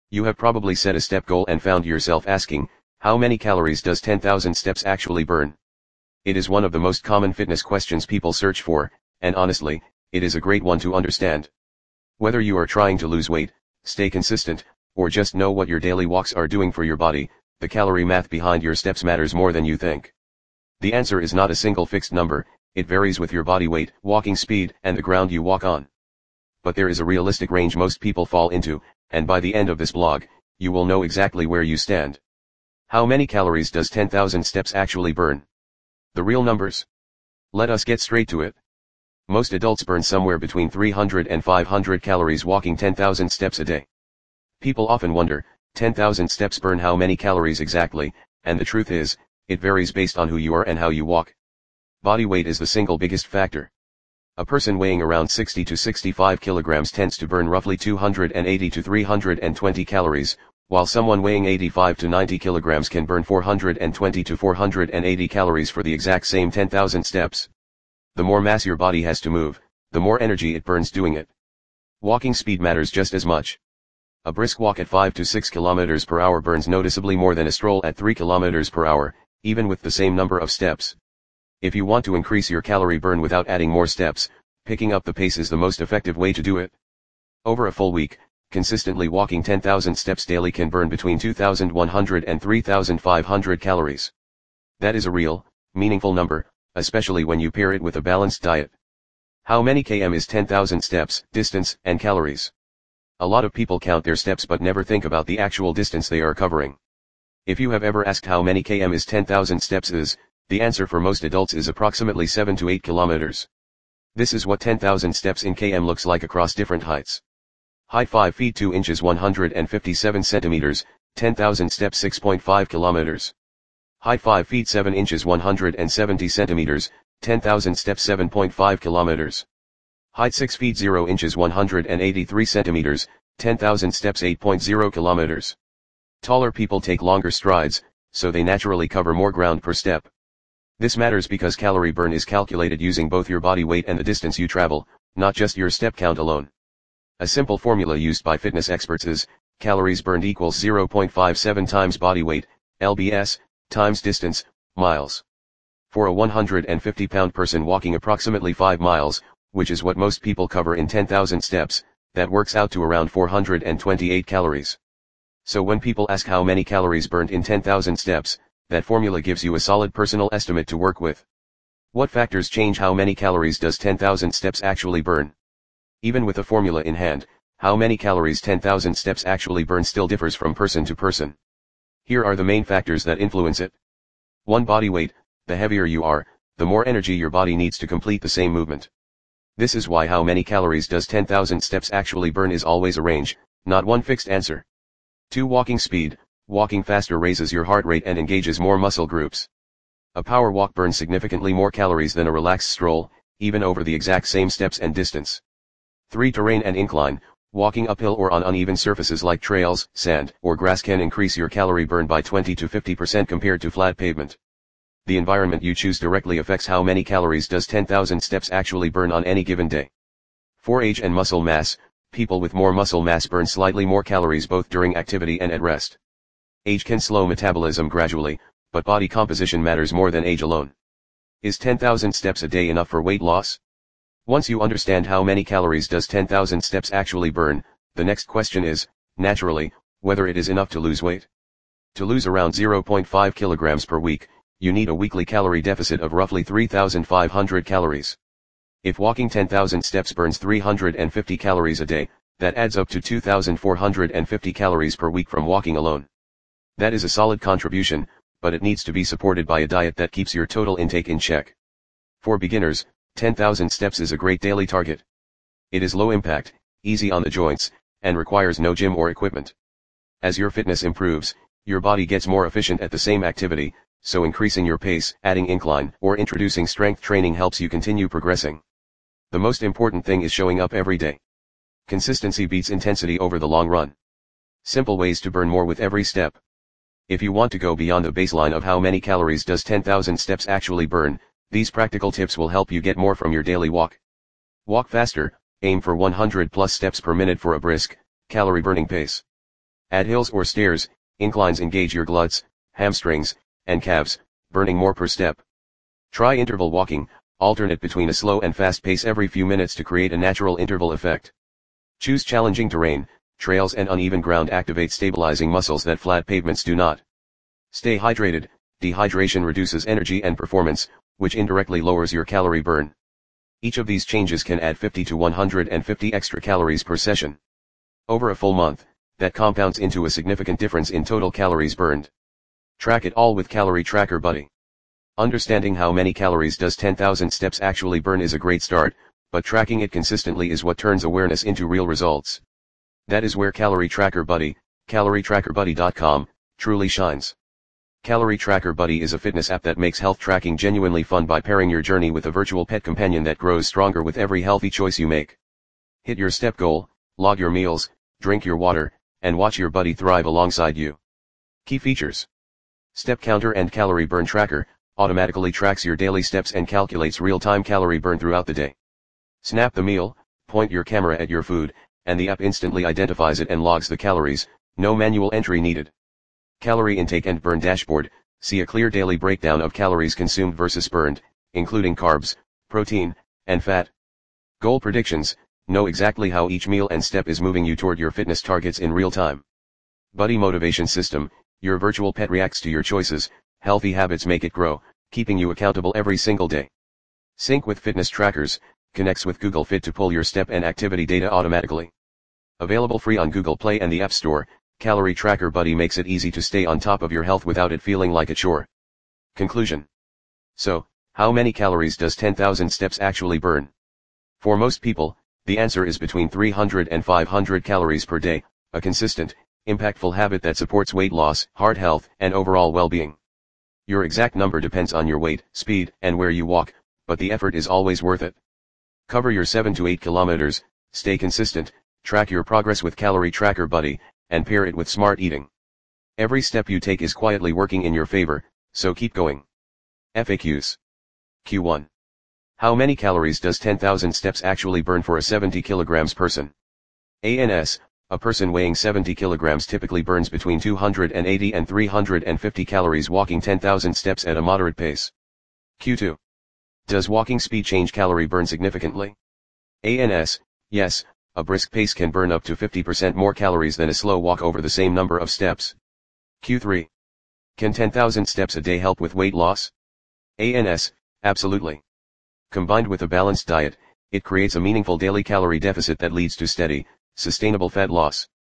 You have probably set a step goal and found yourself asking, how many calories does 10,000 steps actually burn? It is one of the most common fitness questions people search for, and honestly, it is a great one to understand. Whether you are trying to lose weight, stay consistent, or just know what your daily walks are doing for your body, the calorie math behind your steps matters more than you think. The answer is not a single fixed number, it varies with your body weight, walking speed, and the ground you walk on. But there is a realistic range most people fall into, and by the end of this blog, you will know exactly where you stand. How many calories does 10,000 steps actually burn? The real numbers. Let us get straight to it. Most adults burn somewhere between 300 and 500 calories walking 10,000 steps a day. People often wonder, 10,000 steps burn how many calories exactly, and the truth is, it varies based on who you are and how you walk. Body weight is the single biggest factor. A person weighing around 60 to 65 kilograms tends to burn roughly 280 to 320 calories, while someone weighing 85 to 90 kilograms can burn 420 to 480 calories for the exact same 10,000 steps. The more mass your body has to move, the more energy it burns doing it. Walking speed matters just as much. A brisk walk at 5 to 6 kilometers per hour burns noticeably more than a stroll at 3 kilometers per hour, even with the same number of steps. If you want to increase your calorie burn without adding more steps, picking up the pace is the most effective way to do it. Over a full week, consistently walking 10,000 steps daily can burn between 2,100 and 3,500 calories. That is a real, meaningful number, especially when you pair it with a balanced diet. How many km is 10,000 steps, distance, and calories? A lot of people count their steps but never think about the actual distance they are covering. If you have ever asked how many km is 10,000 steps is, the answer for most adults is approximately 7 to 8 kilometers. This is what 10,000 steps in km looks like across different heights. Height 5 feet 2 inches 157 centimeters, 10,000 steps 6.5 kilometers. Height 5 feet 7 inches 170 centimeters, 10,000 steps 7.5 kilometers. Height 6 feet 0 inches 183 centimeters, 10,000 steps 8.0 kilometers. Taller people take longer strides, so they naturally cover more ground per step. This matters because calorie burn is calculated using both your body weight and the distance you travel, not just your step count alone. A simple formula used by fitness experts is, calories burned equals 0.57 times body weight, lbs, times distance, miles. For a 150-pound person walking approximately 5 miles, which is what most people cover in 10,000 steps, that works out to around 428 calories. So when people ask how many calories burned in 10,000 steps, that formula gives you a solid personal estimate to work with. What factors change how many calories does 10,000 steps actually burn? Even with a formula in hand, how many calories 10,000 steps actually burn still differs from person to person. Here are the main factors that influence it. 1. Body weight. The heavier you are, the more energy your body needs to complete the same movement. This is why how many calories does 10,000 steps actually burn is always a range, not one fixed answer. 2. Walking speed. Walking faster raises your heart rate and engages more muscle groups. A power walk burns significantly more calories than a relaxed stroll, even over the exact same steps and distance. 3. Terrain and incline. Walking uphill or on uneven surfaces like trails, sand, or grass can increase your calorie burn by 20 to 50% compared to flat pavement. The environment you choose directly affects how many calories does 10,000 steps actually burn on any given day. 4. Age and muscle mass. People with more muscle mass burn slightly more calories both during activity and at rest. Age can slow metabolism gradually, but body composition matters more than age alone. Is 10,000 steps a day enough for weight loss? Once you understand how many calories does 10,000 steps actually burn, the next question is, naturally, whether it is enough to lose weight. To lose around 0.5 kilograms per week, you need a weekly calorie deficit of roughly 3,500 calories. If walking 10,000 steps burns 350 calories a day, that adds up to 2,450 calories per week from walking alone. That is a solid contribution, but it needs to be supported by a diet that keeps your total intake in check. For beginners, 10,000 steps is a great daily target. It is low impact, easy on the joints, and requires no gym or equipment. As your fitness improves, your body gets more efficient at the same activity, so increasing your pace, adding incline, or introducing strength training helps you continue progressing. The most important thing is showing up every day. Consistency beats intensity over the long run. Simple ways to burn more with every step. If you want to go beyond the baseline of how many calories does 10,000 steps actually burn, these practical tips will help you get more from your daily walk. Walk faster, aim for 100 plus steps per minute for a brisk, calorie burning pace. At hills or stairs, inclines engage your glutes, hamstrings, and calves, burning more per step. Try interval walking, alternate between a slow and fast pace every few minutes to create a natural interval effect. Choose challenging terrain, trails and uneven ground activate stabilizing muscles that flat pavements do not. Stay hydrated, dehydration reduces energy and performance, which indirectly lowers your calorie burn. Each of these changes can add 50 to 150 extra calories per session. Over a full month, that compounds into a significant difference in total calories burned. Track it all with Calorie Tracker Buddy. Understanding how many calories does 10,000 steps actually burn is a great start, but tracking it consistently is what turns awareness into real results. That is where Calorie Tracker Buddy, calorietrackerbuddy.com, truly shines. Calorie Tracker Buddy is a fitness app that makes health tracking genuinely fun by pairing your journey with a virtual pet companion that grows stronger with every healthy choice you make. Hit your step goal, log your meals, drink your water, and watch your buddy thrive alongside you. Key features. Step counter and calorie burn tracker, automatically tracks your daily steps and calculates real-time calorie burn throughout the day. Snap the meal, point your camera at your food, and the app instantly identifies it and logs the calories, no manual entry needed. Calorie intake and burn dashboard, see a clear daily breakdown of calories consumed versus burned, including carbs, protein, and fat. Goal predictions, know exactly how each meal and step is moving you toward your fitness targets in real time. Buddy motivation system, your virtual pet reacts to your choices, healthy habits make it grow, keeping you accountable every single day. Sync with fitness trackers, connects with Google Fit to pull your step and activity data automatically. Available free on Google Play and the App Store, Calorie Tracker Buddy makes it easy to stay on top of your health without it feeling like a chore. Conclusion. So, how many calories does 10,000 steps actually burn? For most people, the answer is between 300 and 500 calories per day, a consistent, impactful habit that supports weight loss, heart health, and overall well-being. Your exact number depends on your weight, speed, and where you walk, but the effort is always worth it. Cover your 7 to 8 kilometers, stay consistent, track your progress with Calorie Tracker Buddy, and pair it with smart eating. Every step you take is quietly working in your favor, so keep going. FAQs. Q1. How many calories does 10,000 steps actually burn for a 70 kilograms person? ANS, a person weighing 70 kilograms typically burns between 280 and 350 calories walking 10,000 steps at a moderate pace. Q2. Does walking speed change calorie burn significantly? ANS, yes, a brisk pace can burn up to 50% more calories than a slow walk over the same number of steps. Q3. Can 10,000 steps a day help with weight loss? ANS, absolutely. Combined with a balanced diet, it creates a meaningful daily calorie deficit that leads to steady, sustainable fat loss.